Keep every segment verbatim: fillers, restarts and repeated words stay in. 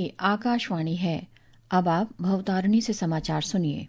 ये आकाशवाणी है। अब आप भवतारिणी से समाचार सुनिए।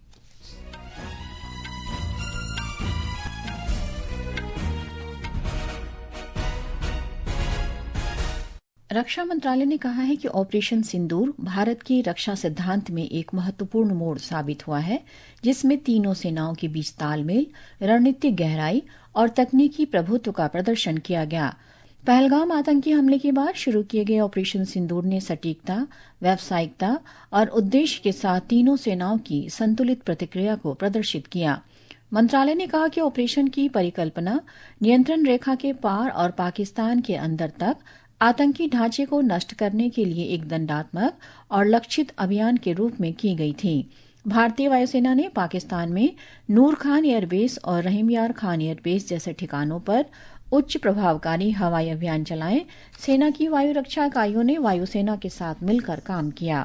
रक्षा मंत्रालय ने कहा है कि ऑपरेशन सिंदूर भारत के रक्षा सिद्धांत में एक महत्वपूर्ण मोड़ साबित हुआ है, जिसमें तीनों सेनाओं के बीच तालमेल, रणनीतिक गहराई और तकनीकी प्रभुत्व का प्रदर्शन किया गया। पहलगाम आतंकी हमले के बाद शुरू किए गए ऑपरेशन सिंदूर ने सटीकता, व्यावसायिकता और उद्देश्य के साथ तीनों सेनाओं की संतुलित प्रतिक्रिया को प्रदर्शित किया। मंत्रालय ने कहा कि ऑपरेशन की परिकल्पना नियंत्रण रेखा के पार और पाकिस्तान के अंदर तक आतंकी ढांचे को नष्ट करने के लिए एक दंडात्मक और लक्षित अभियान के रूप में की गई थी। भारतीय वायुसेना ने पाकिस्तान में नूर खान एयरबेस और रहीमयार खान एयरबेस जैसे ठिकानों पर उच्च प्रभावकारी हवाई अभियान चलाए। सेना की वायु रक्षा इकाइयों ने वायुसेना के साथ मिलकर काम किया।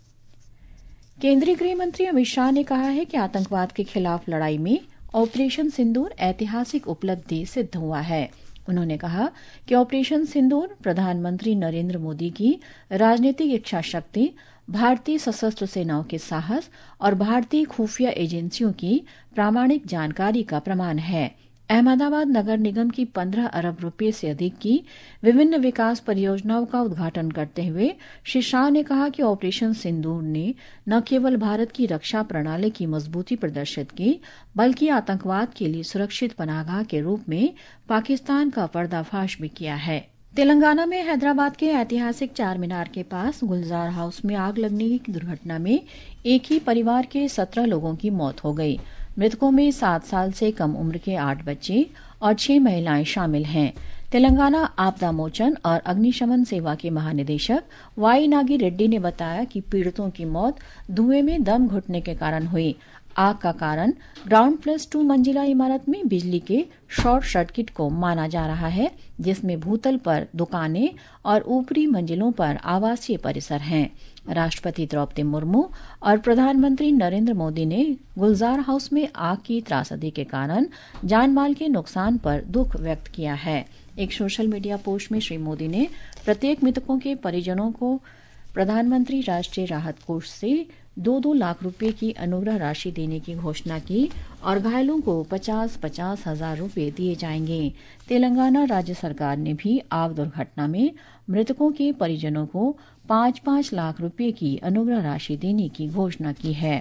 केंद्रीय गृह मंत्री अमित शाह ने कहा है कि आतंकवाद के खिलाफ लड़ाई में ऑपरेशन सिंदूर ऐतिहासिक उपलब्धि सिद्ध हुआ है। उन्होंने कहा कि ऑपरेशन सिंदूर प्रधानमंत्री नरेंद्र मोदी की राजनीतिक इच्छा शक्ति, भारतीय सशस्त्र सेनाओं के साहस और भारतीय खुफिया एजेंसियों की प्रामाणिक जानकारी का प्रमाण है। अहमदाबाद नगर निगम की पंद्रह अरब रुपए से अधिक की विभिन्न विकास परियोजनाओं का उद्घाटन करते हुए श्री शाह ने कहा कि ऑपरेशन सिंदूर ने न केवल भारत की रक्षा प्रणाली की मजबूती प्रदर्शित की, बल्कि आतंकवाद के लिए सुरक्षित पनाहगाह के रूप में पाकिस्तान का पर्दाफाश भी किया है। तेलंगाना में हैदराबाद के ऐतिहासिक चार मीनार के पास गुलजार हाउस में आग लगने की दुर्घटना में एक ही परिवार के सत्रह लोगों की मौत हो गई। मृतकों में सात साल से कम उम्र के आठ बच्चे और छह महिलाएं शामिल हैं। तेलंगाना आपदा मोचन और अग्निशमन सेवा के महानिदेशक वाई नागी रेड्डी ने बताया कि पीड़ितों की मौत धुएं में दम घुटने के कारण हुई। आग का कारण ग्राउंड प्लस टू मंजिला इमारत में बिजली के शॉर्ट सर्किट को माना जा रहा है, जिसमें भूतल पर दुकानें और ऊपरी मंजिलों पर आवासीय परिसर हैं। राष्ट्रपति द्रौपदी मुर्मू और प्रधानमंत्री नरेंद्र मोदी ने गुलजार हाउस में आग की त्रासदी के कारण जानमाल के नुकसान पर दुख व्यक्त किया है। एक सोशल मीडिया पोस्ट में श्री मोदी ने प्रत्येक मृतकों के परिजनों को प्रधानमंत्री राष्ट्रीय राहत कोष से दो दो लाख रुपए की अनुग्रह राशि देने की घोषणा की और घायलों को पचास पचास हजार रुपए दिए जाएंगे। तेलंगाना राज्य सरकार ने भी आग दुर्घटना में मृतकों के परिजनों को पाँच पाँच लाख रुपए की अनुग्रह राशि देने की घोषणा की है।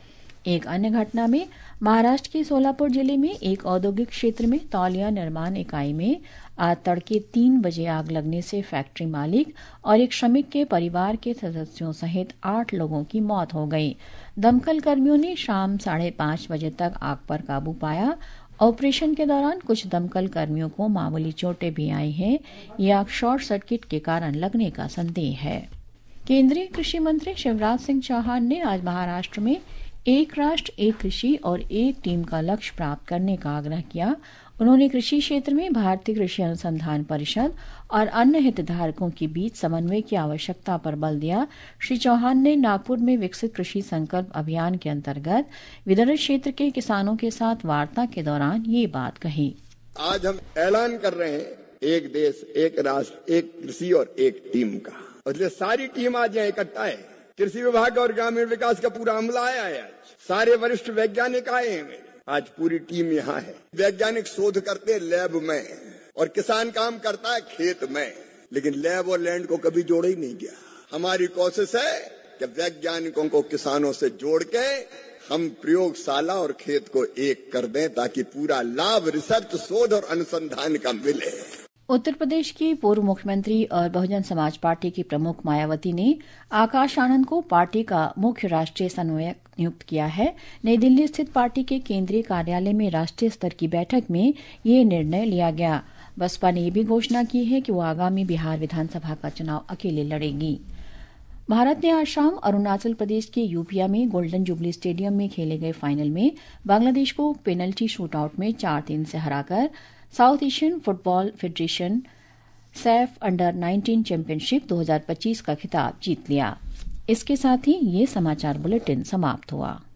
एक अन्य घटना में महाराष्ट्र के सोलापुर जिले में एक औद्योगिक क्षेत्र में तौलिया निर्माण इकाई में आज तड़के तीन बजे आग लगने से फैक्ट्री मालिक और एक श्रमिक के परिवार के सदस्यों सहित आठ लोगों की मौत हो गई। दमकल कर्मियों ने शाम साढ़े पांच बजे तक आग पर काबू पाया। ऑपरेशन के दौरान कुछ दमकल कर्मियों को मामूली चोटें भी आई हैं। ये आग शॉर्ट सर्किट के कारण लगने का संदेह है। केंद्रीय कृषि मंत्री शिवराज सिंह चौहान ने आज महाराष्ट्र में एक राष्ट्र एक कृषि और एक टीम का लक्ष्य प्राप्त करने का आग्रह किया। उन्होंने कृषि क्षेत्र में भारतीय कृषि अनुसंधान परिषद और अन्य हितधारकों के बीच समन्वय की आवश्यकता पर बल दिया। श्री चौहान ने नागपुर में विकसित कृषि संकल्प अभियान के अंतर्गत विदर्भ क्षेत्र के किसानों के साथ वार्ता के दौरान ये बात कही। आज हम ऐलान कर रहे हैं एक देश एक राष्ट्र एक कृषि और एक टीम का, और इसलिए सारी टीम आज यहाँ इकट्ठा है। कृषि विभाग और ग्रामीण विकास का पूरा अमला आया है। आज सारे वरिष्ठ वैज्ञानिक आए हैं। आज पूरी टीम यहाँ है। वैज्ञानिक शोध करते लैब में और किसान काम करता है खेत में, लेकिन लैब और लैंड को कभी जोड़ा ही नहीं गया। हमारी कोशिश है कि वैज्ञानिकों को किसानों से जोड़ के हम प्रयोगशाला और खेत को एक कर दें, ताकि पूरा लाभ रिसर्च शोध और अनुसंधान का मिले। उत्तर प्रदेश की पूर्व मुख्यमंत्री और बहुजन समाज पार्टी की प्रमुख मायावती ने आकाश आनंद को पार्टी का मुख्य राष्ट्रीय समन्वयक नियुक्त किया है। नई दिल्ली स्थित पार्टी के केंद्रीय कार्यालय में राष्ट्रीय स्तर की बैठक में ये निर्णय लिया गया। बसपा ने यह भी घोषणा की है कि वो आगामी बिहार विधानसभा का चुनाव अकेले लड़ेगी। भारत ने आज शाम अरुणाचल प्रदेश के यूपिया में गोल्डन जुबली स्टेडियम में खेले गए फाइनल में बांग्लादेश को पेनल्टी शूटआउट में चार तीन से हराकर South Asian football federation SAFF under nineteen championship दो हज़ार पच्चीस का खिताब जीत लिया। इसके साथ ही ये समाचार बुलेटिन समाप्त हुआ।